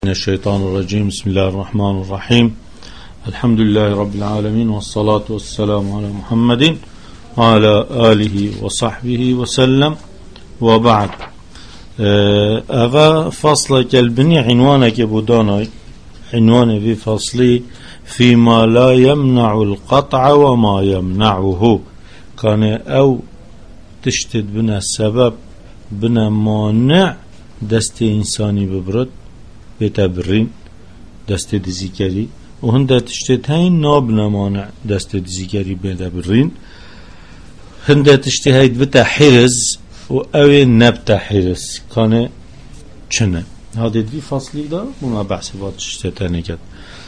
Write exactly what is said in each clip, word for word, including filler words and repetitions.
من الشيطان الرجيم. بسم الله الرحمن الرحيم. الحمد لله رب العالمين، والصلاة والسلام على محمد وعلى آله وصحبه وسلم، وبعد. أغا فصل كالبني عنوانك بوداناي، عنوان في فصلي فيما لا يمنع القطع وما يمنعه. كان أو تشتد بنا السبب بنا مانع دست إنساني ببرد بتبرين دست دزيكري، وهنده تشتت هاي ناب نمانع دست دزيكري بتبرين، هنده تشتهيد بتا حرز وأوي نبتا حرز. كان چنه هذا في فصلي ده وما بحث بات تشتتاني كد.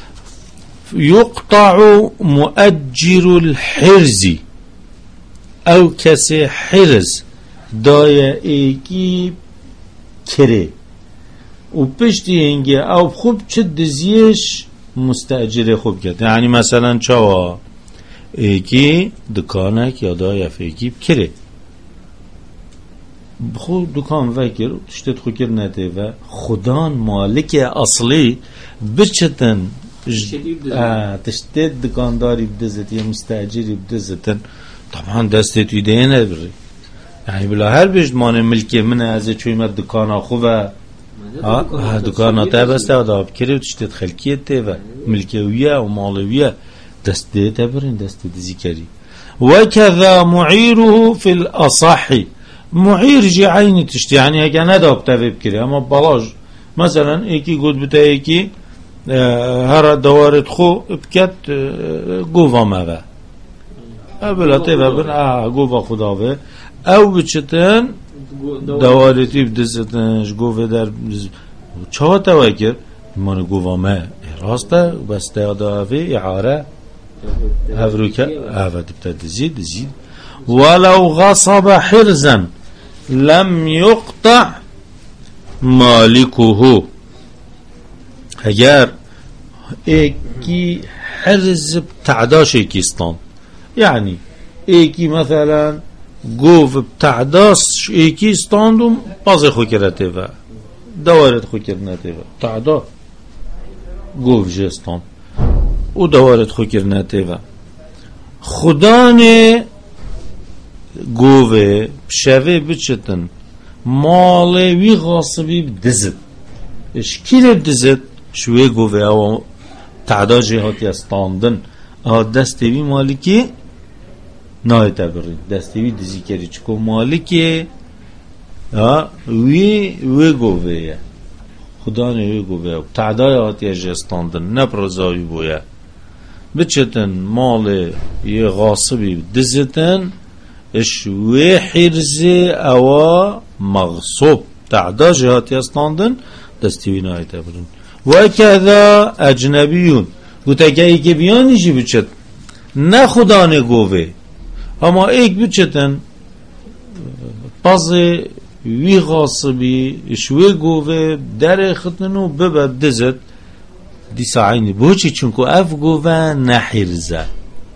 يقطع مؤجر الحرز او كسي حرز دايا ايكي كري و پشتی هنگه او خوب چه دزیش مستاجر خوب کرد. یعنی مثلا چاوا ایکی دکانک یا دای افیکی بکره خود دکان وکر تشتت خو کر نده و خودان مالک اصلی بچتن تشتت دکانداری بدزت یا مستاجری بدزتن طبعا دستت ایده نبری. یعنی بلا هر بجد مانه ملکی منه از چویمت دکانا خوبه ها دکانات بسته و داب کری و تشتت خلکیت ته و ملکیویه و مالویه دسته تبرین دسته دزی کری. و کذا معیره فی الاصحی، معیر جی عینی تشتی، یعنی اگه نداب تبب کری اما بلاج مثلا ایکی گود بتا ایکی هر دوارت خو بکت گووا موه بلا ته و بن گووا خداوه او بچتن دوارتی بدستنش گوه در چه تاوه کرد من گوه ما راسته بس داداوه اعاره هفرو که هفه دبتا دزید دزید. ولو غصب حرزا لم يقطع مالكه، اگر ایکی حرز بتعداش ایکیستان، یعنی ایکی مثلا گوف بتعداس ایکی استاندم باز خو کرده و دوارت خو کرده و تعدا گوف جستان او دوارت خو کرده و خدان گوه شوه بچتن مالوی غاصبی بدزد اشکیل بدزد شوه گوه او تعدا جهاتی استاندن ها دستوی مالکی نای تبرین دستوی دزی کری چکو مالکی وی وی گوه خدا نه وی گوه تعدای آتی جستاندن نپرزاوی بویا بچتن مال یه غاصبی دزتن اش وی حرزی اوا مغصوب تعدا جهاتی استاندن دستوی نای تبرین. و کذا اجنبیون گوتا که ایکی بیانی جی بچت نه خدا نه گوه اما ایک بچتن پازه وی غاصبی شوی گوه در خطنو ببب دزد دی ساعینی بوچی چونکو اف گوه نحرزه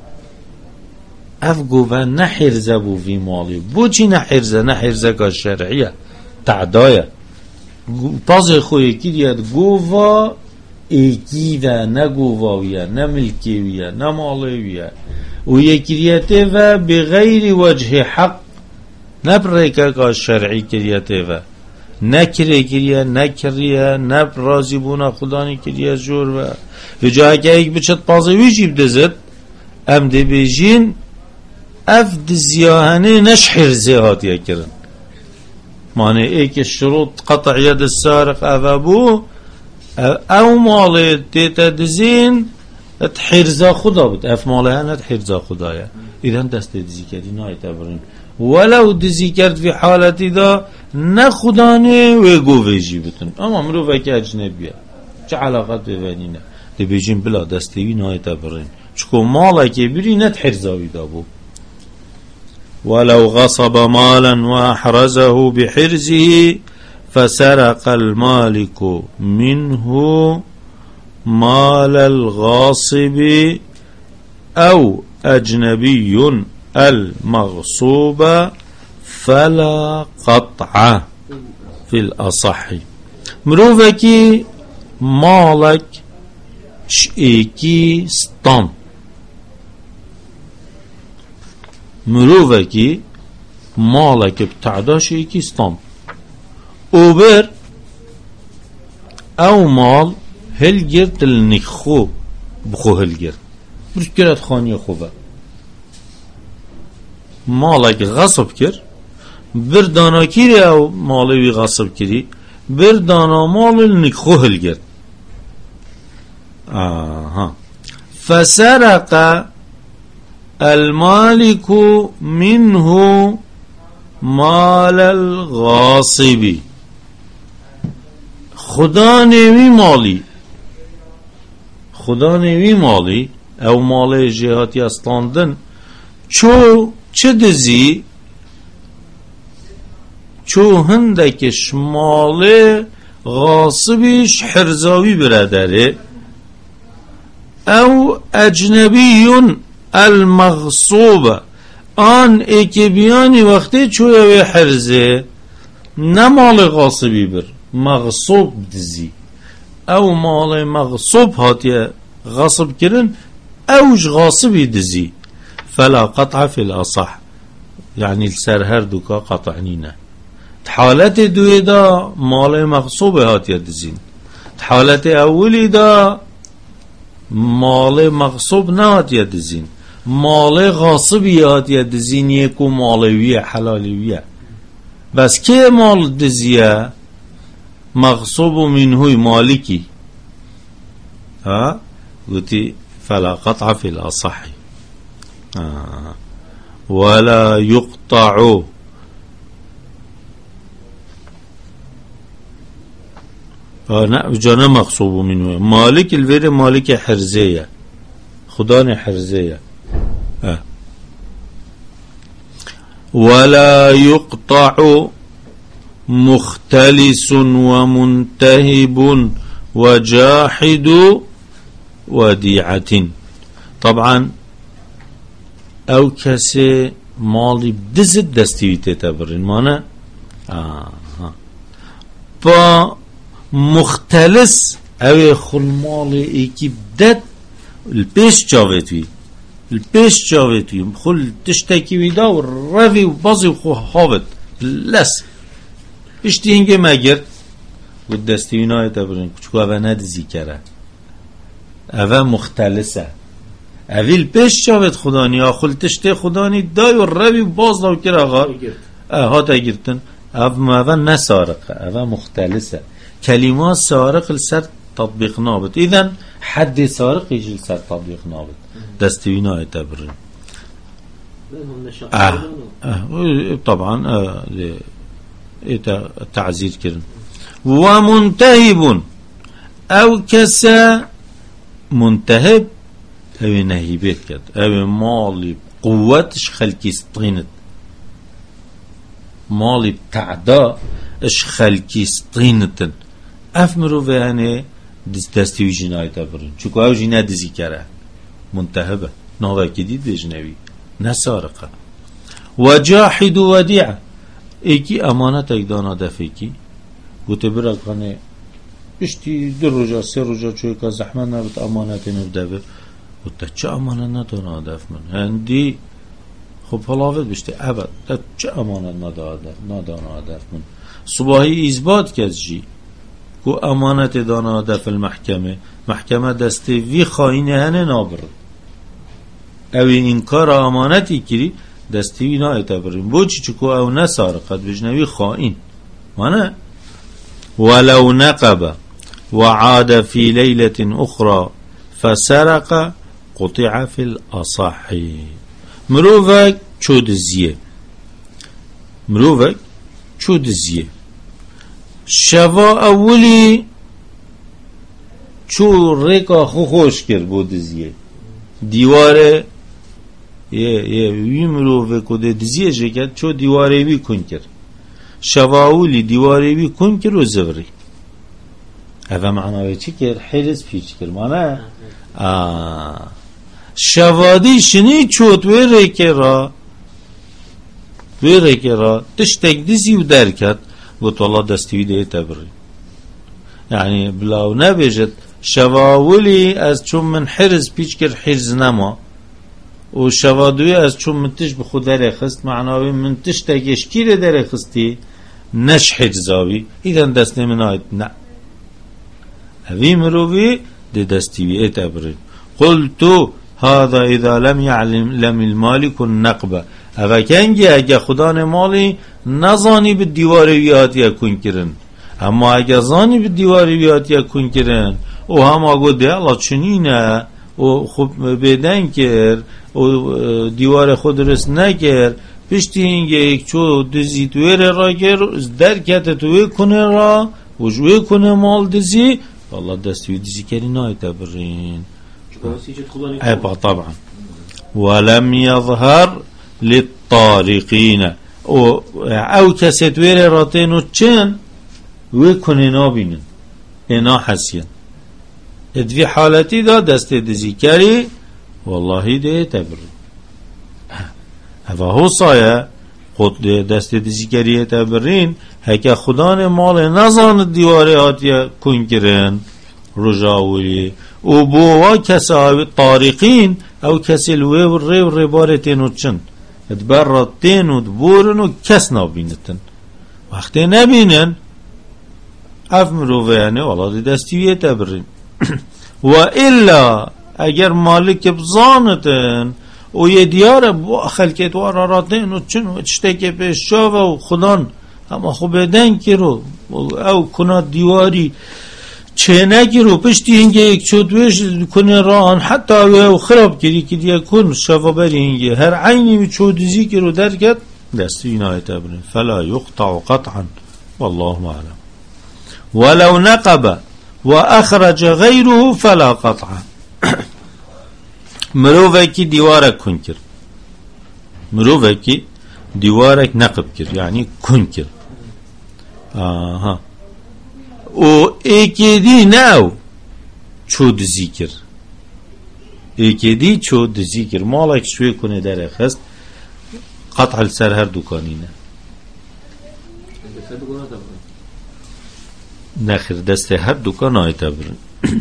اف گوه نحرزه بو وی مالی بوچی نحرزه نحرزه که شرعیه تعدایه پازه خوی کی دید گوه ایکی و نه گوه ویه نه ملکی ویه نه مالی ویه و یکریته و بغیر وجه حق نبرکه که شرعی کریته و نکره کریه نکریه نب رازی بونا خدانی کریه جور و و جایی که ایک بچت پازوی جیب دزد ام دی بیجین اف دزیاهنه نش حرزه هاتیه کرن معنی ایک شروط قطع ید السارق افابو او مالی تیتا دزین ات حرزا خدا بود اف ماله نت حرزا خدایه ایران دست دزی کردی نای تبرین ولو دزی کرد فی حالتی دا نه خدانه و گوه جی بتن اما مرو وکی اجنبیه چه علاقت ببینی نه دی بیجین بلا دستوی نای تبرین چکو ماله که بری نت حرزاوی دا بو. ولو غصب مالا واحرزه بحرزه فسرق المالك منه مال الغاصب او اجنبي المغصوب فلا قطع في الاصح. مروفه کی مالك شئيكي ستام مروفكي مالك بتعدا شئيكي ستام اوبر او مال هلگرد النخو بخو هلگرد برش کرد خانی خوبه مالك غصب کر بر دانا کیری او مالوی غصب کری بر دانا مال النخو هلگرد آها فسرق المالك منه مال الغاصب خدا نوی مالی خدا نوی مالی او مال جهاتی استاندن چو چه دزی چو هندکش مال غاصبش حرزاوی برادره او اجنبی المغصوب آن ایک بیانی وقتی چوی حرزه نه مال غاصبی بر مغصوب دزی او مال مغصوب هاتیه غصب کرن اوش غاصبی دزی فلا قطع في الأصح يعني السر هر دوكا قطعنينا حالت دوی دا مال مغصوب هاتیه دزین حالت اولی دا مال مغصوب نه هاتیه دزین مال غاصبی هاتیه دزین یکو مالویه حلالیویه بس که مال دزیه مغصوب منهوی مالکی ها قلتي فلا قطع في الأصح آه. ولا يقطع آه جانا مغصوب منه مالك الفير مالك حرزية خدان حرزية آه. ولا يقطع مختلس ومنتهب وجاحد وديعة طبعا او کسی مالی بدزد دستیویته تبرین مانه آه. با مختلس او خل مال ایکی بدد البیش جاویتوی البیش جاویتوی خل تشتکی ویدا و روی و بازی و خو حاوت لس اشتی هنگه مگر و دستیوینای تبرین چکو او ندزی کرده او مختلسه اویل پیش شاید خدا نیا خلتشته خدا نی دای و روی باز داو کر آقا ها تا گرتن او موه نسارقه او مختلسه کلمات سارق لسر تطبیق نابد ایذن حد سارق ایش لسر تطبیق نابد دستوین های تبرین اه اه طبعا اه ایتا تعذیر کرن و منتهب او کسا منتهب او نهیبت کرد او مالی قوتش خلکی سطینت مالی تعدا اش خلکی سطینتن اف مروفه هنه دستوی جنایت برن چکو او جنایت دزی کره منتهبه نوه کدید بجنوی نسارقه و جاحد و ودیعه ایکی امانت اک دانا دفعه کی گوته برد کنه اشتی در رجا سه رجا چوی که زحمت نبود امانت نبده گوته چه امانت ندانا دف من هندی خب حلاوت بشته ابد چه امانت ندانا دف من صباحی اثبات کرد جی کو امانت دانا دف المحکمه محکمه دسته وی خواهینه هنه نابرد اوی انکار امانتی کری دستیوی نا اعتبرین بو چی چکو او نسارقت بجنوی خائن وانا ولو نقب وعاد في ليلة أخرى فسرق قطع في الأصح مروفك چو دزیه مروفك چو دزیه شوا اولی چو ریکا خو خوش کرد بو دزیه دیواره یه یه وی مروفه کده دزیه جکت چو دیواره وی کن کرد شواولی دیواره وی کن کرد و زوری اوه معناوی چی کرد حرز پیچ کرد معنی شوادی شنی چوت وی ریکه را وی ریکه را تشتک دزی و در کرد و طلا دستیوی ده تبری يعني بلاو نبجت شواولي از چون من حرز پیچ کر حرز نما و شوادوی از چون من تش بخود در خست معناوی من تش تگشکیر در خستی نش حرزاوی ایدن دست نمین آید نه اوی مروی ده دستیوی اتبرین قلتو هذا اذا لم يعلم لم المالك النقبه اوه کنگی اگه خدا مالی نزانی به دیواری بیاتی اکون کرن اما اگه زانی به دیواری بیاتی اکون کرن او هم آگو ده الله چنینه او خوب بدن کر او دیوار خود رس نکر پشتی اینگه یک چو دزی توی را گر درکت توی کنه را و جوی کنه مال دزی والله دستوی دزی کری نایت برین ایبا طبعا ولم يظهر للطارقين او او کسی توی راتینو چن وی کنه نابینن اینا حسین ادوی حالتی دا دست دزی کری والله ده تبرین و هو سایه خود دست دزی کری تبرین هکه خدا مال نزان دیواره آتیا کن کرن رجاولی او بوا کسی طارقین او کسی الوی و ری و ریبارتینو چن ادبرتینو دبورنو کس نابینتن وقتی نبینن اف مروفه یعنی والله دستیویه تبرین و الا اگر مالک بزانتن و یه دیار خلکت و راراتین و چن و چشته پیش شاوه و خدان اما خوب بدن کرو او کنا دیواری چه نگیرو پشتی اینگه یک چودوش کنه ران حتی او خراب کری که دیگه کن شاوه بری اینگه هر عینی و چودزی کرو درکت دستی اینای تبرین فلا یقطع قطعا والله معلم ولو نقب و اخرج غیره فلا قطعا مروفه کی دیوارک کن کرد مروفه کی دیوارک نقب کرد یعنی کن کرد آها او ایکی دی نو چود ذکر ایکی دی چود ذکر مالک شوی کنه در خست قطع السر هر دکانینه نخیر دست هر دکان آیت برن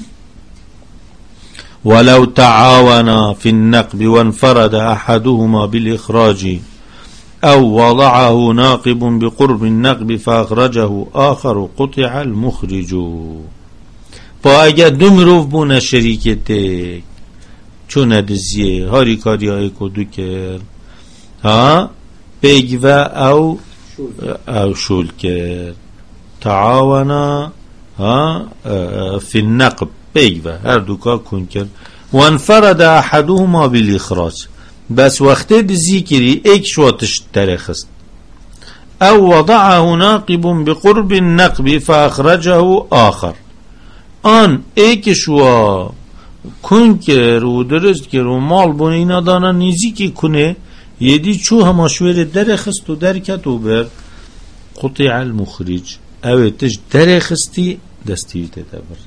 ولو تعاونا في النقب وانفرد أحدهما بالإخراج أو وضعه ناقب بقرب النقب فأخرجه آخر قطع المخرج فأجا دمروف بونا شريكتك چون دزيه هاري كاري هاي كدو كر ها بيجوا أو أو شول كر تعاونا ها في النقب بيجوا هر دوكا كن كر وانفرد أحدهما بالإخراج بس وقت ذكري ايك شواتش ترخست او وضعه ناقب بقرب النقب فاخرجه آخر آن ايك شوا کن کر و درست کر و مال بون اینا دانا نیزی که کنه یدی چو هماشویر درخست و درکت و بر قطع المخرج او تش درخستی دستیوی تدبر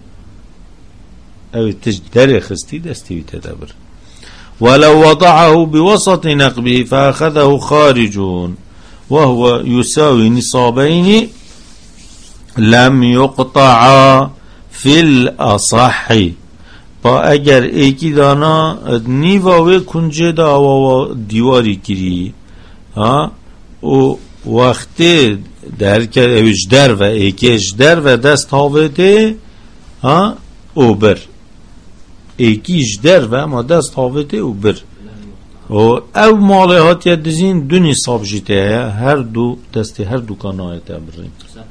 او تش درخستی دستیوی تدبر ولو وضعه بوسط نقبه فأخذه خارج وهو يساوي نصابين لم يقطع في الأصح با اگر ایکی دانا نیواوی کنجه دا و دیواری کری ها و وقتی در که اوش در و ایکیش در و دست هاوته ها او بر ایکیش در و ما دست هاوته او بر و او ماله هاتی دزین دو نصاب جیته هر دو دستی هر دو کانایت برین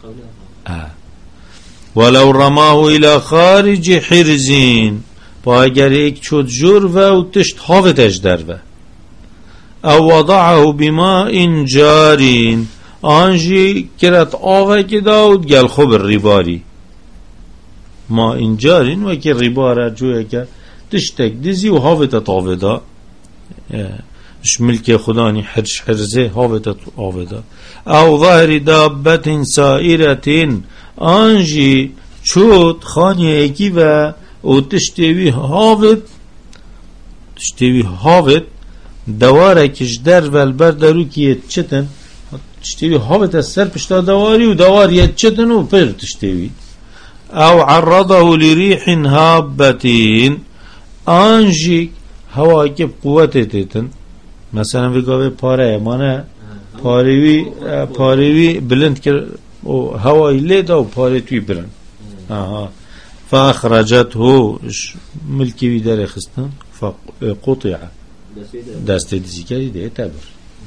ولو رماه الى خارج حرزین با اگر ایک چود جور و او تشت هاوتش در و او وضعه بماء جارین آنجی کرد آوه که داود گل خوب ریباری ما این جارین و که ریباره جویه که تشتک دزی و هاوت تاوه دا اش ملک خدانی حرش حرزه هاوت تاوه دا او ظهر دابت سائرتین آنجی چود خانی ایکی و او تشتوی هاوت تشتوی هاوت دواره کش در و البر درو که چتن تشتوی هاوت از سر پشتا دواری و دوار یه چتن و پر تشتوی او عرضه لريح هابتين آنجي هوا که قوت تیتن مثلا بگاوه پاره مانه پاروی پاروی بلند کرد و هوای لیده و پاره توی برن آها فاخرجته ملکی وی در خستن فقطع دست دیزیکری ده تبر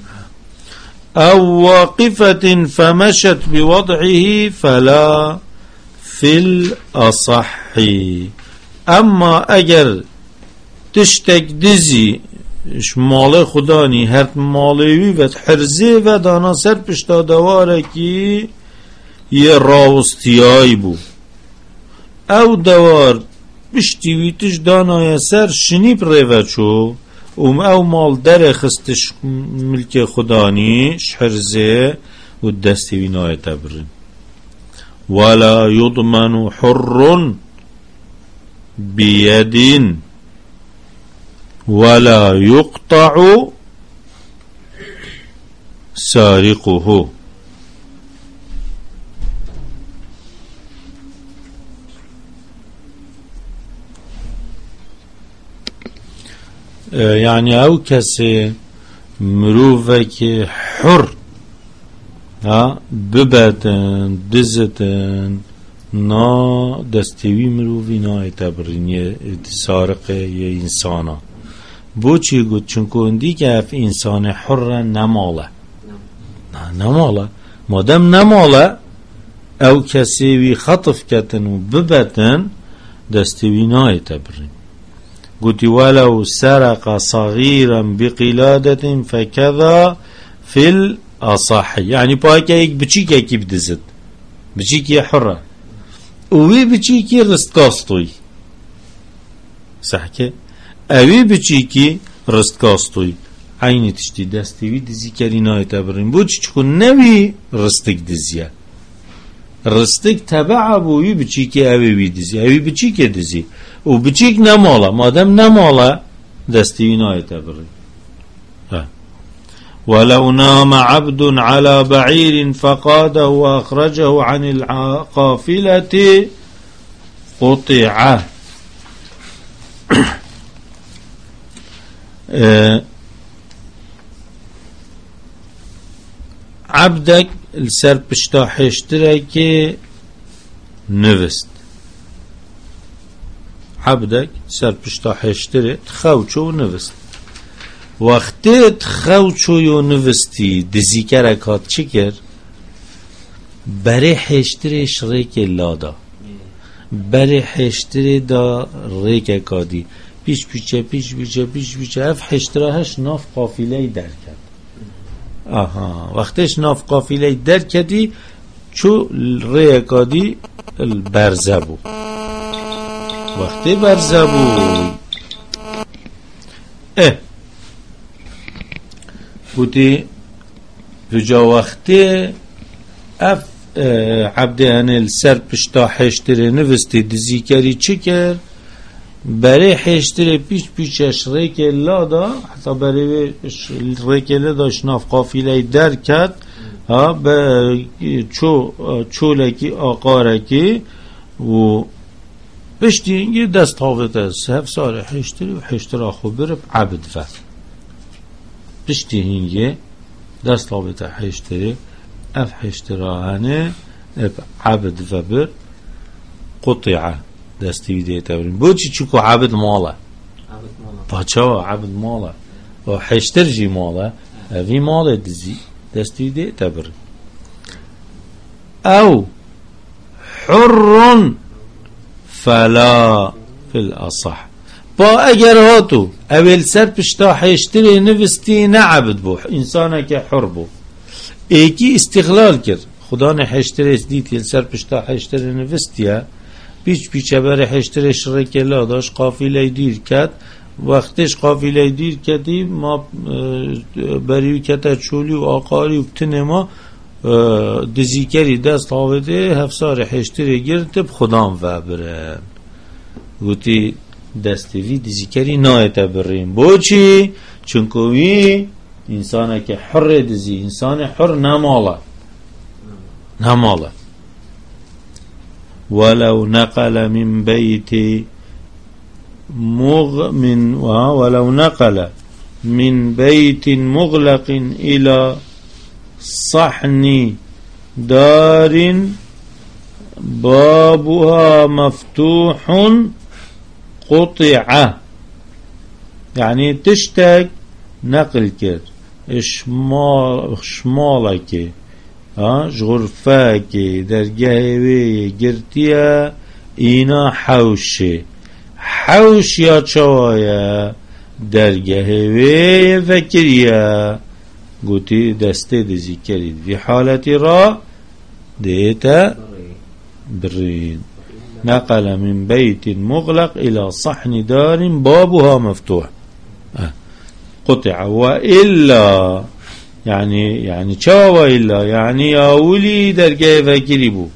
او واقفة فمشت بوضعه فلا في الأصح اما اگر تشتک دزی مال خدانی هر مالوی و حرزه و دانا سر پشتا دواره که یه راوستیایی بو او دوار پشتیوی تش دانای سر شنیب ریوه چو ام او مال در خستش ملک خدانی حرزه و دستیوی نای تبرن ولا يضمن حر بيد ولا يقطع سارقه يعني او کسی مروفه که حر ها ببتن دزتن نا دستوی مروفی نا اعتبرین یه سارقه یه انسانا بو چی گود چونکو اندی که اف انسان حر نماله نه نماله مادم نماله او کسی وی خطف کتن و ببتن دستوی نا اعتبرین قلت ولو سرق صغيرا بقلادة فكذا في الأصح يعني باكا يك بچيكا كي بدزت بچيكي حرة وي بچيكي رستكاستوي صح كي اوي بچيكي رستكاستوي عيني تشتي دستوي دزي كرينا يتبرين بوچي چكون نوي رستك دزيا رستك تبع بوي بچيكي اوي بي دزي اوي بچيكي دزي و بچیک نماله مادم نماله دستوی نایتبری ولو نام عبد على بعير فقاده وأخرجه عن القافلة قطع عبدك السر بشتا حشترك نفست عبدك سر پشتا حشتره تخوچو نوست وقتی تخوچو یو نوستی دزیکر اکاد چی کر بره حشتره شریک لادا بره حشتره دا ریک اکادی پیش پیچه پیش پیچه پیش پیچه اف حشتره هش ناف قافله در کرد آها وقتش ناف قافله در کردی چو ری اکادی برزبو وقتی برزبو اه بودی بجا وقتی اف عبده انل سر پشتا حشتره نوستی دزیکری چی کرد برای حشتره پیش پیشش ریک لادا حتی برای ریک لادا شناف قافله در کرد ها به چو چولکی آقارکی و پشتی اینگه دست حافظ است هفت سال حشتری و حشترا خوب برب عبد فر پشتی اینگه دست حافظ حشتری اف حشترا هنه عبد فر بر قطعه دستی ویده تبرین بوچی چکو عبد ماله باچه عبد ماله و حشتر جی ماله اوی ماله دزی دستی ویده تبرین او حر فلا في الأصح با اگر هاتو اول سر پشتا حشتری نوستی نعبد بو انسانا که حر بو ایکی استغلال کرد خدا نه حشتری دید سر پشتا حشتری نوستیه پیچ پیچه بر حشتری شرک لاداش قافله دیر کرد وقتش قافله دیر کردی ما بریو کتا چولی و آقاری و بتنه ما دزیکری دست حاوده هفسار حشتری گرد خدام و برن گوتی دستوی دزیکری نایت برین بو چی؟ چونکوی انسانه که حر دزی انسان حر نماله نماله ولو نقل من بيت مغ من ولو نقل من بيت مغلق إلى صحن دار بابها مفتوح قطع. يعني تشتاق نقل كر شمال شمالك ها غرفاك درجه قرتيا إنا حوشي حوش يا شوايا درجه وی فکریه گوتی دسته دزی کرید في حالة را ديتا برين نقل من بيت مغلق إلى صحن دار بابها مفتوح أه. قطع. وإلا يعني يعني شو إلا يعني يا ولي درجه فكري بو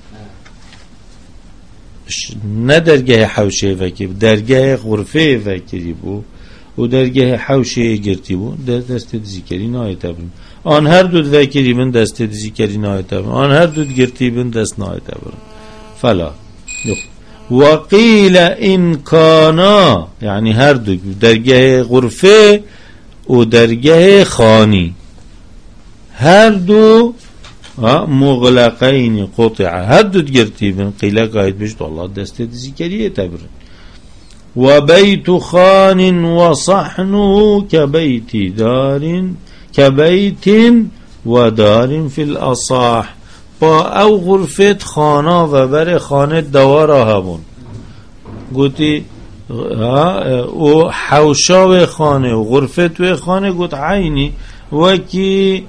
نه درجه حوشه فکری درجه غرفه فکری بو و درجه حوشه گرتی بو دست ذکری نهایت برن آن هر دو فکری بن دست ذکری نهایت برن آن هر دو گرتی بن دست نهایت برن فلا وقیل ان کانا يعني هر دو درجه غرفه و درجه خانی هر دو مغلقين قطع هدد جرتيبن قيل قايد بجد الله دست ذكريه تبر. وبيت خان وصحنه كبيت دار كبيت ودار في الأصاح با او غرفة خانه و بر خانه دواره هبون قلتي و حوشا و خانه و غرفة و خانه قلت عيني وكي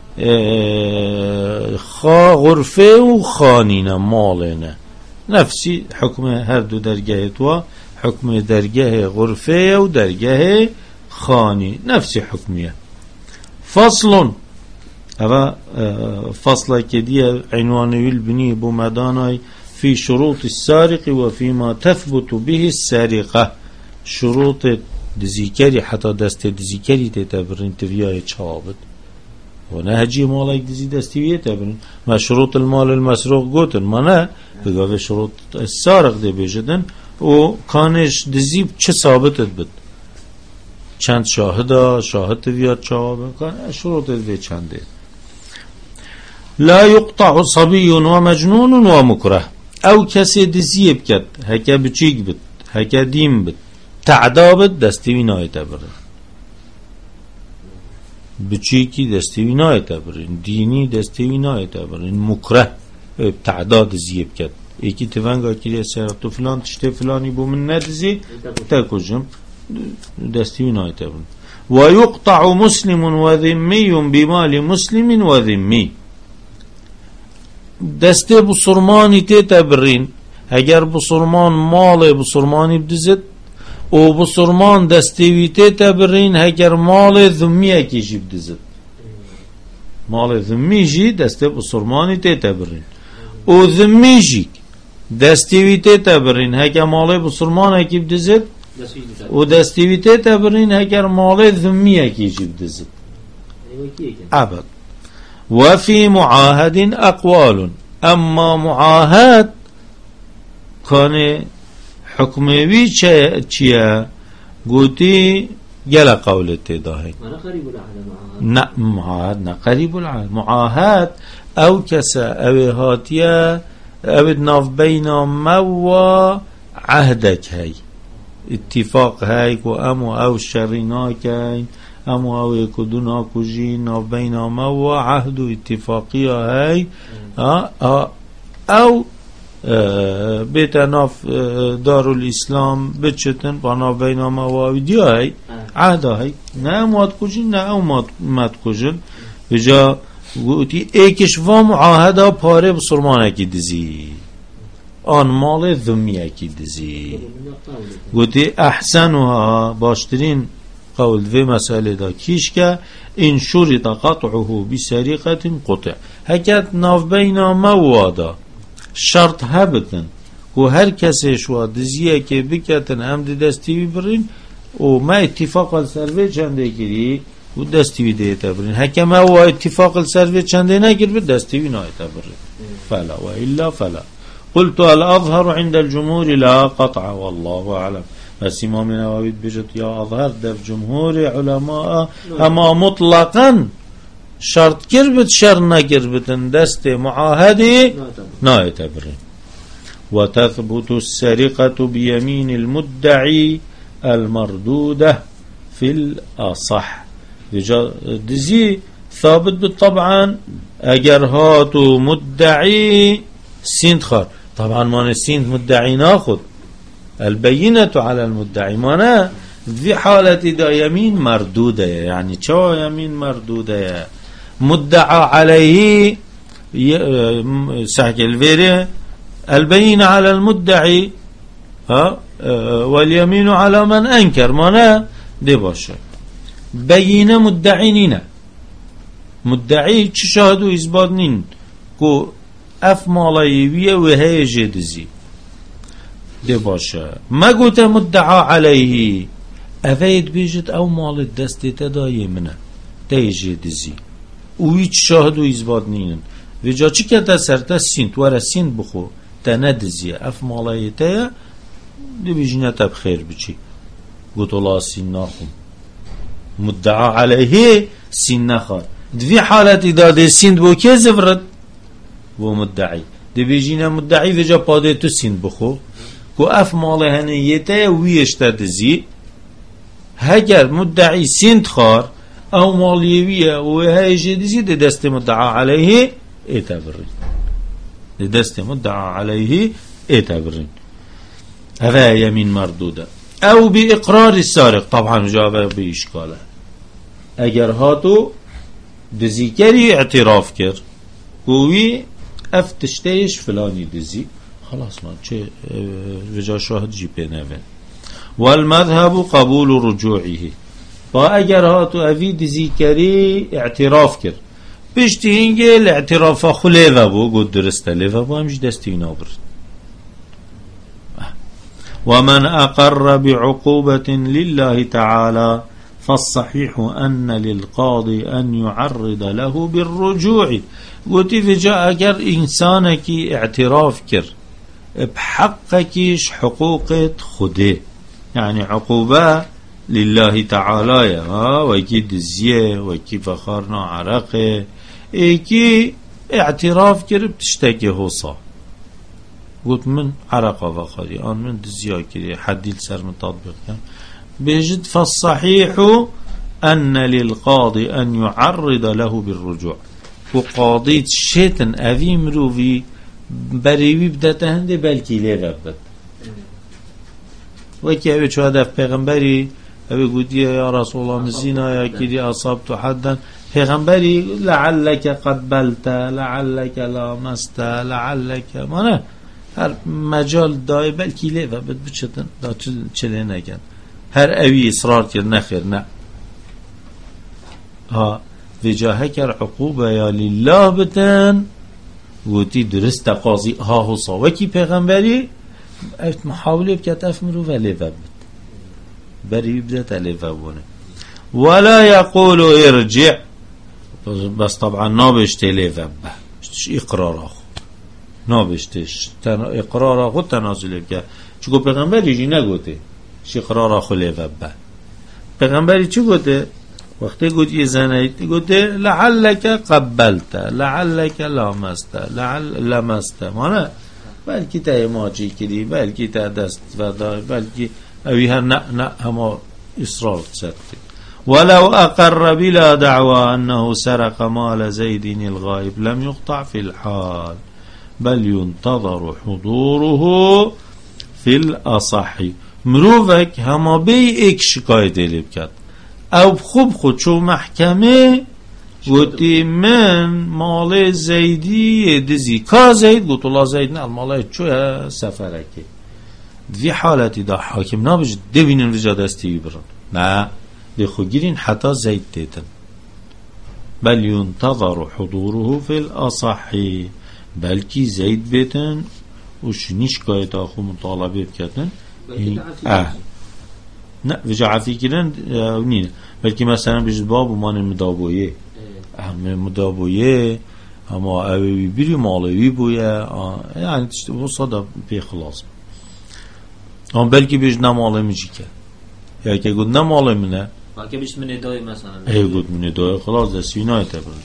خا غرفه و خانينا مالنا نفسي حكم هر دو درجه تو حكم درجه غرفه و درجه خاني نفسي حكميه. فصل هذا فصل كديه عنوان البني بمداناي في شروط السارق وفيما تثبت به السارقه شروط دزيكري حتى دست دزيكري تتبرين تفياي تشابط ونهجي مالك دزي دستيوية تبرين ما شروط المال المسروق قوتن ما نه بقى شروط السارق دي بيجدن وكانش دزي چه ثابتت بد چند شاهده شاهد تبيات شاهد شروط دي چنده. لا يقطع صبي ومجنون ومكره او كسي دزي بكت هكا بچيك بد هكا ديم بد تعدا بد دستيوي ناي تبرين بچيكي دستوي ناي تبرين ديني دستوي ناي تبرين مكره تعداد زيب كد ايكي تفنگا كيلي سيرتو فلان تشتي فلاني بو من ندزي تاكوجم دستوي ناي تبرين. ويقطع مسلم وذمي بمال مسلم وذمي دستي بصرماني تتبرين اگر بصرمان مال بصرماني بدزت او بصرمان دستویته تبرین هگر مال ذمیه کشی بدزد مال ذمی جی دسته بصرمانی ته تبرین او ذمی جی دستویته تبرین هگر مال بصرمانه کی بدزد او دستویته تبرین هگر مال ذمیه کشی بدزد ابد. وفي معاهد اقوال اما معاهد كان حكمي چيا قوتي جل قولته داهي انا قريب العهد معاهد نا قريب العهد معاهد او كسا او هاتيا او ناف بين مو عهدك هاي اتفاق هاي و امو او شريناك هاي امو او يكدونا كجين ناف بين مو عهد اتفاقية هاي اه اه او بيت ناف دار الإسلام بتشتن بنا بينما واودي هاي عهد هاي نه مات کجن نه او مات مات کجن بجا گویی ایکش و معاهده پاره بسرمانه کی دزی آن مال ذمیه کی دزی گویی احسنها باشترین قول في مسألة دا كيش كا إن شرط قطعه بسرقة قطع هكذا ناف بين موادا شرط هبتن و هر کسی شو دزیه که بکتن هم دستی برین و ما اتفاق السروه چنده کری و دستی دیتا برین حکم او اتفاق السروه چنده نگر به دستی نایتا برین فلا و الا فلا. قلت الأظهر عند الجمهور لا قطع والله أعلم. بس إمام نووي بيجت يا أظهر ده جمهور علماء أما مطلقا شرط كربت شرنا كربتن دست معاهدي نايتبرين. وتثبت السرقة بيمين المدعي المردودة في الأصح. دزي ثابت بالطبعا اگر هاتو مدعي سين خار طبعا ما نسين مدعي ناخد البينة على المدعي مانا في حالة دا يمين مردودة يعني شو يمين مردودة مدعى عليه سحك الفيري البينة على المدعي ها واليمين على من أنكر مانا دي باشا بينة مدعينينا مدعي چه شاهد و اثبات نين کو اف مالایویه و هی جدزی ده باشه ما گوته مدعا علیه اوید بیجد او مال دستی تدایی منه ده جدزی او هیچ شاهد و اثبات نین و جا چی که تا سرتا سینت وره سینت بخو تا ندزی اف مالایه تا ده بیجنه تا بخیر بچی گوت الله سین ناخون مدعا علیه سین نخواد في حالة داده سند بو كي زفرد بو مدعي دي بيجينا مدعي في جا باده تو سند بخو كو اف ماله هنيته ويشتا دزي هجر مدعي سند خار او ماليوية وهيجي دزي دي دست مدعا عليه اعتبرين دي دست مدعا عليه اعتبرين هذا يمين مردودة او بإقرار السارق طبعا جوابه بإشكاله اگر هاتو دزی کری اعتراف کرد گویی افتشتهش فلانی دزی خلاص ما چه وجا شاهد جی پی نوین والمذهب قبول رجوعه با اگر هاتو اوی دزی کری اعتراف کرد بشتی هنگه الاعتراف خلیه و بو گود درسته لیه و بو همش دستی اینا برد ومن اقر بعقوبة لله تعالى فالصحيح أن للقاضي أن يعرض له بالرجوع. قلت في جاء أجر إنسانك اعتراف كر بحقكش حقوقة خده يعني عقوبة لله تعالى ها وكي دزيه وكي فخارنا عرقه ايكي اعتراف كر بتشتكي هوصا قلت من عرقه فخاري آن من دزيه كري حدي لسر من تطبيق كان بيجد فالصحيح أن للقاضي أن يعرض له بالرجوع وقاضي شيطن أذي مروفي بريوي بدته هنده بلكي ليه غبت وكي أبي شو هدف پیغمبري أبي قودي يا رسول الله مزينا يا كيدي أصابت حدا پیغمبري لعلك قبلت لعلك لامست لعلك مانا هر مجال داي بلكي ليه غبت بچتن دا چلي نگن هر اوی اصرار کرد نخیر نه ها وجاهه کر عقوبه یا لله بتن گوتی درست قاضی ها حسا وکی پیغمبری افت محاوله بکت افمرو و لیوه بد بری بدت لیوه بونه ولا يقول ارجع بس طبعا نابشته لیوه به اقرار آخو نابشتش اقرار آخو تنازل بکت چکو پیغمبری جی نگوته شقرار خلی و با پیغمبری چی گوته وقتی گوتی زنیتی گوته لعلک قبلت لعلک لامست لعل لمست مانه بلکی تا ماجی کردی بلکی تا دست و دای بلکی اوی هر نه نه هما اصرار سکتی ولو اقر بلا دعوى انه سرق مال زيد الغائب لم يقطع في الحال بل ينتظر حضوره في الاصح مروفک هما بی ایک شکایت لیب کرد او خوب خود چو محکمه گوتی من مال زیدی دزی کا زید گوت الله زید نه المال چوه سفرکی دی حالتی دا حاکم نباشه دوینن رجا دستی برن نه دی خود گیرین حتی زید دیتن بل ينتظر حضوره في الاصحی بلکی زید بیتن و شنی شکایت آخو مطالبه بکردن اه نه وجه عفی کردن نینه بلکه مثلا بجد باب مان مدابویه اه مدابویه اما اوی بیری مالوی بویا یعنی تشتی بو صدا پی خلاص اما بلکی بیش نماله میجی که یا که گود نماله منه ما که بیش من ادای مثلا ای گود من ادای خلاص دستی نایت برد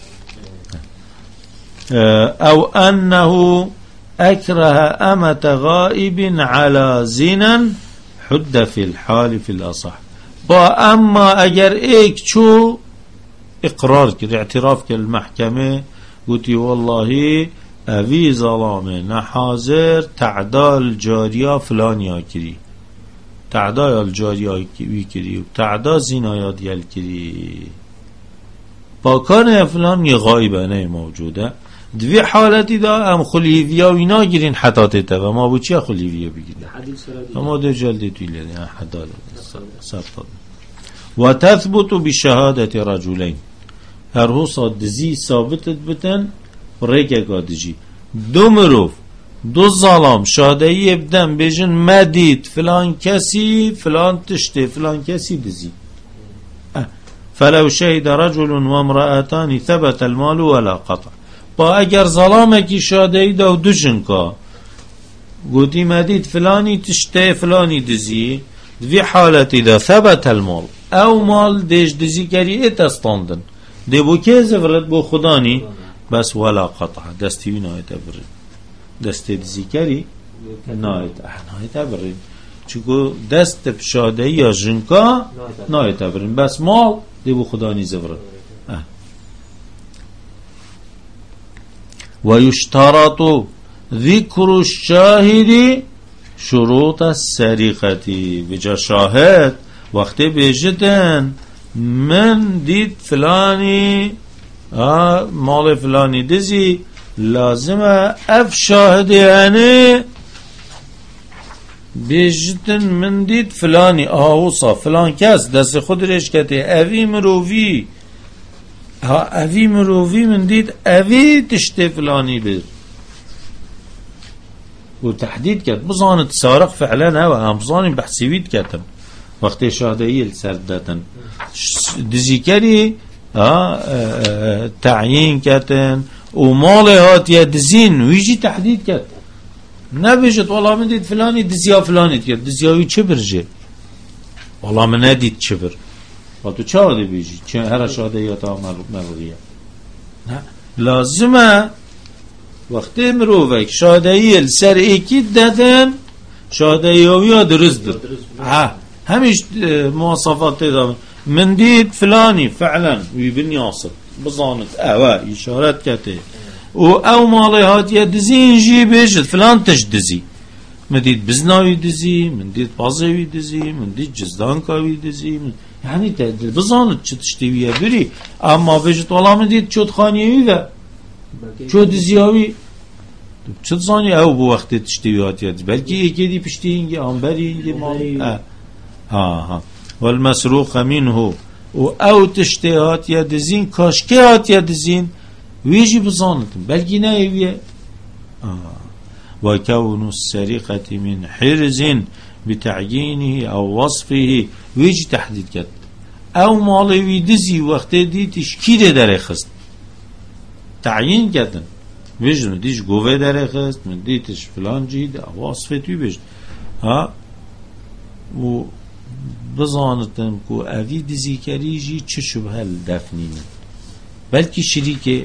او انه اکره امت غائب على زنا حد فی الحال فی الاصح با اما اگر ایک چو اقرار کرد اعتراف کرد المحکمه قلتي والله اوی ظلامه نحاضر تعدال جاریا فلانیا کری تعدال جاریا کری و تعدال زینایات یل کری با کان فلان یه غایبه نه موجوده دوی حالتی دا هم خلیویا وینا گیرین حتاته و ما بو چی خلیویا بگیرین اما دو جلده تویلی حدال سبتاد و تثبت بشهادت رجلین هر هو صادزی ثابتت بتن ریکه گادجی دو مروف دو ظالم شادهی ابدن بیجن مدید فلان کسی فلان تشته فلان کسی دزی فلو شهد رجل و امرأتان ثبت المال ولا قطع با اگر ظلامه کی شادهی دو دو جنکا گوتی مدید فلانی تشته فلانی دزی دوی حالتی دا ثبت المال او مال دیش دزی کری ات استاندن دی بو که زفرت بو خدانی بس ولا قطع دستی نایت ابرین دستی دزی کری نایت نایت ابرین چکو دست بشاده یا جنکا نایت ابرین بس مال دی بو خدانی زفرت و یشترط ذکر الشاهد شروط السریقتی بجا شاهد وقتی بیجتن من دید فلانی مال فلانی دزی لازمه اف شاهد یعنی بیجتن من دید فلانی آوصا فلان کس دست خود رشکتی اوی مرووی ها اوی مرووی من دید اوی تشته فلانی بیر و تحدید کرد بزانت سارق فعلا هوا هم بزانیم بحثیوید کردم وقتی شهدهی السردتن دزی کری تعیین کردن و مال هاتیه دزین ویجی تحدید کرد نبیشت والله من دید فلانی دزیا فلانی کرد دزیاوی چه برجه والله من ندید چه بر و تو چه آده بیجی چه هر شهدهی هاتا ملغیه نه لازمه وقتی مروفک شهدهی السر ایکی دادن شهدهی هاویا درست در ها همیش مواصفات تیدا من دید فلانی فعلا ویبنی آصد بزانت اوه اشارت کته و او مالی هاتیه دزی اینجی بیشت فلان تش دزی من دید بزناوی دزی من دید بازوی دزی من دید جزدانکاوی دزی من یعنی بزانت چه تشتیویه بری اما بیشت والا من دید چود خانیوی و چود دزیاوی چه زانی او بو وقتی تشتیوی هاتیه بلکه یکی دی پشتی اینگی آنبری اینگی مالی ها ها والمسروق منه و او تشتهات یا دزین کاشکهات یا دزین ویجی بزانتم بلکی نایویه و کون السریقة من حرز بتعیینه او وصفه ویجی تحدید کرد او مالوی دزی وقتی دیتش کی ده در خست تعیین کردن ویجنو دیش گوه در خست من دیتش فلان جید او وصفه توی بجن ها و بزانتم که اوی دزی کریجی چه شبه دفنینه بلکه شریک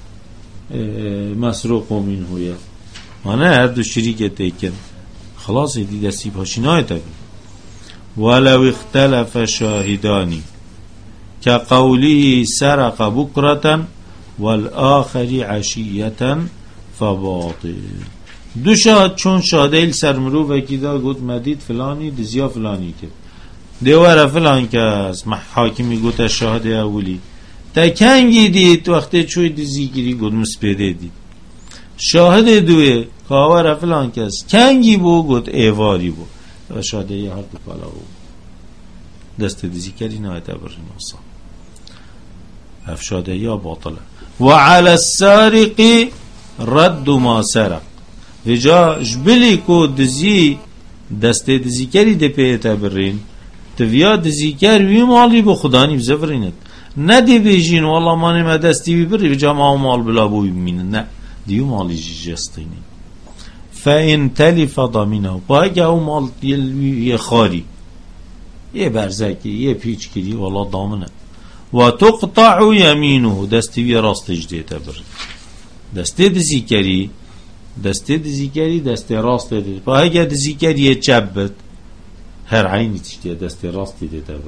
مسروق من هویه مانه هر دو شریک تیکن خلاص دی دستی پاشینای تبی ولو اختلف شاهدانی که قوله سرق بکرة والآخر عشیة فباطل دو شاهد چون شاهده سرمرو وکی دا گود مدید فلانی دزیا فلانی کرد دیواره فلان کس حاکمی گوت شاهد اولی تا کنگی دید وقتی چوی دزی گیری گود مسپیده دید شاهد دوی کاواره فلان کس کنگی بو گود ایواری بو و شاهده یه هر دو پالا بو دست دزی کری نایده برین اصلا اف شاهده یا باطله و علی السارق رد ما سرق وجا جبلی کو دزی دست دزی کری ده پیتا برین تویا دزی کر وی مالی بو خدانی بزفرینت ندی بیجین والله مانی ما دستی ببری به جمع مال بلا بوی مینه نه دیو مالی جستینی فإن تلف ضمینه با اگه او مال یه خاری یه برزکی یه پیچ کری والله دامنه و تقطع یمینه دستی وی راست جدیده بر دستی دزی کری دستی دزی کری دستی راست دیده با اگه دزی کری یه چبت هر عینی تشتیه دستی راست دیده بر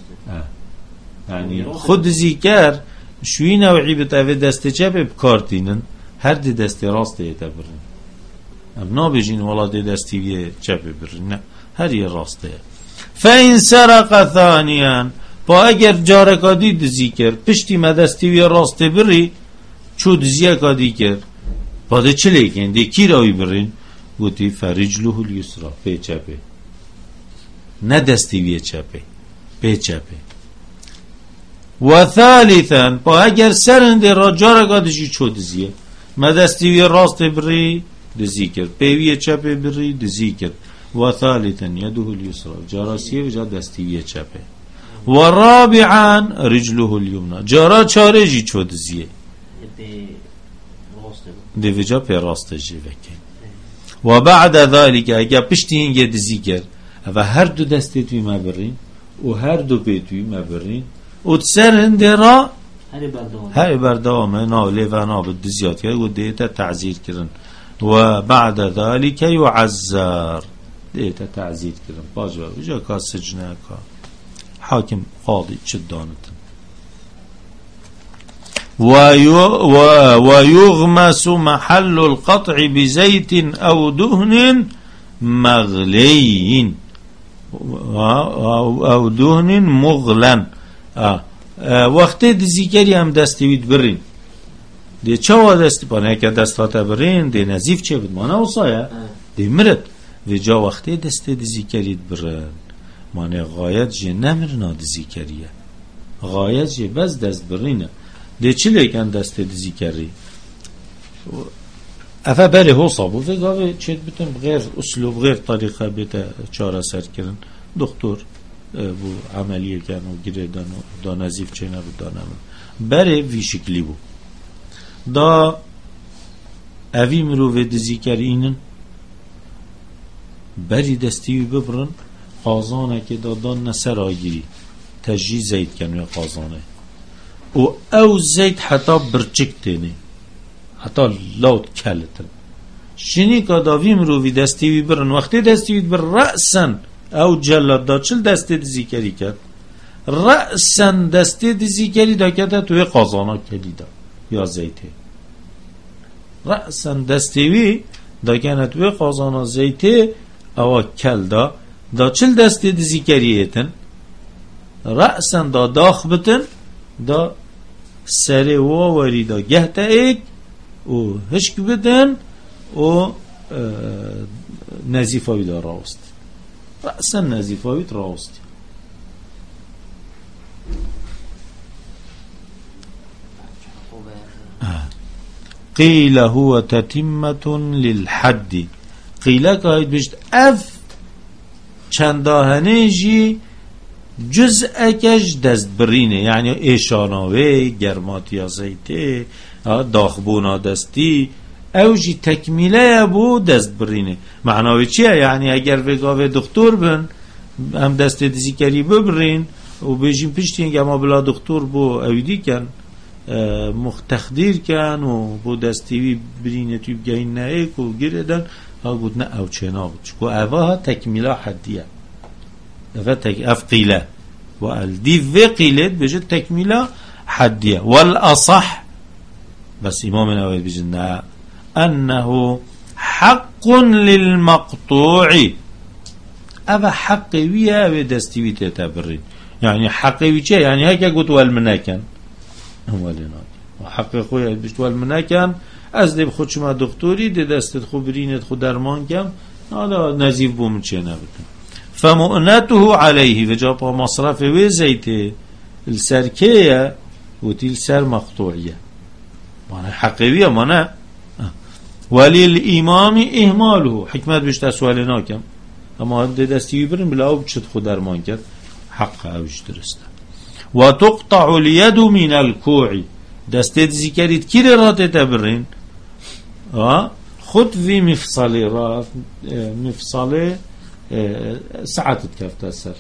یعنی خود دزی کر شوی نوعی بتاوه دستی چپ بکارتینن هر دی دستی راست دیده بر ام نابجین والا دی دستی وی چپ بر نه هر یه راسته فإن سرق ثانيا با اگر جارکادی دزی کرد پشتی مدستی وی راست بری چو دزیه کادی کرد با ده چه لیکن ده کی راوی برین گوتی فرجلوه الیسرا پی چپه نه دستی وی چپه پی چپه و ثالثا با اگر سرنده را جارکادشی چو دزیه مدستی وی راست بری دزی کرد پی وی چپه بری دزی کرد و ثالثا یده الیسرا جاراسیه و جا دستی وی چپه و رابعا رجله الیمنا جارا چاره جی چود زیه دی وجا پی راست جی وکن و بعد ذالک اگه پشتی اینگه دزی کرد و هر دو دستی توی ما برین و هر دو پی توی ما برین و تسر هنده را هر بردوامه ناوله و نابد دزیاد کرد و دیتا تعذیر کرن و بعد ذالک یعذر دیتا تعذیر کرن باجبه وجا که سجنه که حاكم قاضي شدانت ويغمس محل القطع بزيت أو دهن مغلي أو دهن مغلا وقت دزیکری هم دستوید برین دی چه دستی پانه که دستات برین دی نزیف چه بود مانه اوصایه دی مرد و جا وقت دست دزیکرید برین مانه غایت جه نمرنا دزی کریه غایت جه بس دست برینه ده چی لیکن دست دزی کری افا بله هو صابو فقاوه چید بتن غیر اسلوب غیر طریقه بیتا چاره سر کرن دکتر بو عملیه کن و گره دان و دا نزیف چه نبو دا نمون بره وی شکلی بو دا اوی مروه دزی کری اینن بری دستی ببرن قازانه که دادان نسر آگیری تجی زید کنوی قازانه و او زید حتی برچک تینه حتی لوت کلتن شنی که داوی مروی دستیوی برن وقتی دستیوی بر رأسن او جلد دا چل دستی دزی کری کرد رأسن دستی دزی کری دا کده توی قازانه کلی دا یا زیته رأسن دستیوی دا کنه توی قازانه زیته او کل دا دا چل دستی دزی کریتن رأسن دا داخ بتن دا سری واری دا گهتا ایک و هشک بتن و نزیفاوی دا راست رأسن نزیفاوی راست قیل هو تتمت للحد قیل که هاید بشت اف چنداهنه جی جزء کش دست برینه یعنی ایشاناوه گرماتیا زیته داخبونا دستی او جی تکمیله بو دست برینه معناوی چیه؟ یعنی اگر وگاوه دکتر بن هم دست دزی کری ببرین و بیجیم پشتین که ما بلا دکتر بو اویدی کن مختخدیر کن و بو دستیوی برینه توی بگهین نه ایک و گیردن ها گود نه او چنا بود چکو اوها تکمیله حدیه اوه تک اف قیله و الدی و قیلت بجه تکمیله حدیه والاصح بس امام نووی بجه نه انه حق للمقطوع اوه حقویه اوه دستیوی تتبرین یعنی حقوی چه؟ یعنی هکه گود والمنکن اولینات و حق خوی بشت والمنکن از دیب خود شما دکتوری دی دستت خود برینت خود درمان کم حالا نزیف بومن چه نبتن فمؤنته علیه و جا پا مصرف وی زیته السرکیه و تی السر مقطوعیه مانه حقیویه مانه ولی الامام اهماله حکمت بشت سوال ناکم اما دی دستی برن بلا او بچت خود درمان کرد حق اوش درسته و تقطع الید من الكوع دسته دزی کرید کی را تبرین خود وی مفصلی را مفصلی ساعت کفت سر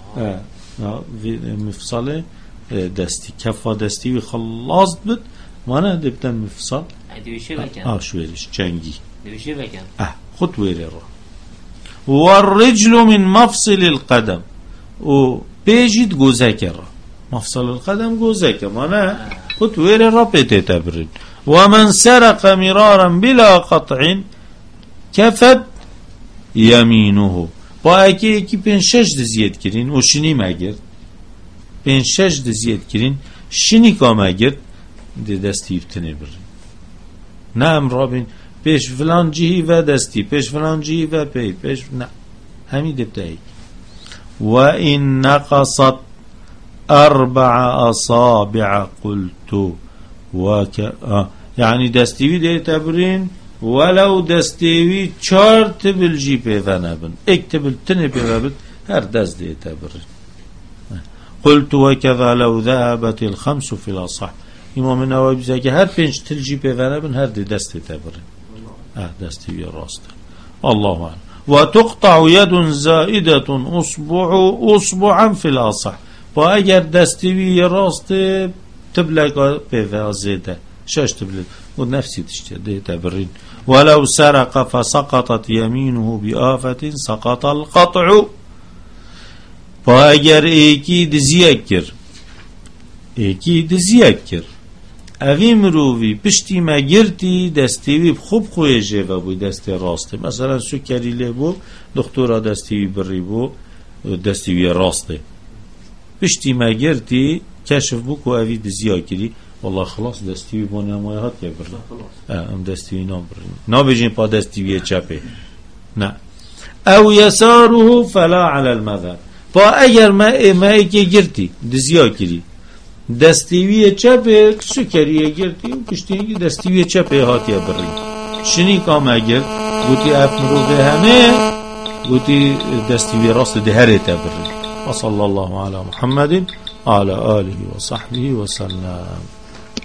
مفصلی دستی کفا دستی و خلاص بد وانا دبتن مفصل اه شويرش جنگی اه خود ویره را والرجل من مفصل القدم و بيجد جوزاك را مفصل القدم جوزاك وانا خود ویره را بيته تبرد ومن سرق مرارا بلا قطع كفت يمينه با اکی اکی پین شش دزیت کرین و شنی مگرد پین شش دزیت کرین شنی کا مگرد دی دستی ابتنه برین نه ام رابین پیش فلان جهی و دستی پیش فلان جهی و پی پیش نه همین دبتایی و این نقصت اربع اصابع قلتو و ک یعنی دستیوی دی تبرین ولو دستیوی چار تبل جی پیوانه بن ایک تبل تنه پیوانه بن هر دست دی تبرین قلت وكذا لو ذهبت الخمس في الأصح امام نووي بيقول که هر پنج تلجی پیوانه بن هر دی دست تبرین اه دستی راست الله اعلم وتقطع يد زائدة اصبع اصبعا في الأصح با اگر دستی راست تبلغ پیوانه زیده شش تبلغ ونفسي تشتري تبرين ولو سرق فسقطت يمينه بآفة سقط القطع فاگر ایکی دزیک کر ایکی دزیک کر اوی مرووی پشتی مگرتی دستیوی خوب خویجه و بوی دستی راسته مثلا سکری لی بو دکتورا دستیوی بری بو دستیوی راسته پشتی مگرتی کشف بو که اوی دزیک کری والله خلاص دستیوی بانی همای هات که برن ام دستیوی نام برن نا بجین پا دستیوی چپه نه او یساره فلا علی المذهب پا اگر ما ما ایکی گرتی دزیا کری دستیوی چپه سکریه گرتی و پشتی دستیوی چپه هات یا برن شنی کام اگر گوتی افمرو به همه گوتی دستیوی راست ده هره تا برن وصل الله علی محمد على آله وصحبه وسلم.